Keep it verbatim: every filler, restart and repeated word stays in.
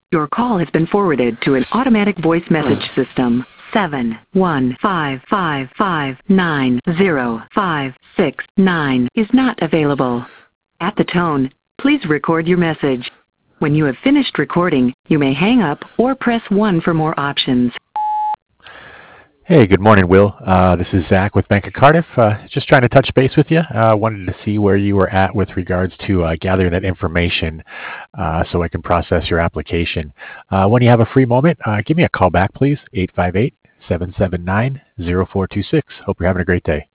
Your call has been forwarded to an automatic voice message system. seven one five five five nine zero five six nine is not available. At the tone, please record your message. When you have finished recording, you may hang up or press one for more options. Hey, good morning, Will. Uh, this is Zach with Bank of Cardiff. Uh, just trying to touch base with you. I uh, wanted to see where you were at with regards to uh, gathering that information uh, so I can process your application. Uh, when you have a free moment, uh, give me a call back, please, eight five eight, seven seven nine, zero four two six. Hope you're having a great day.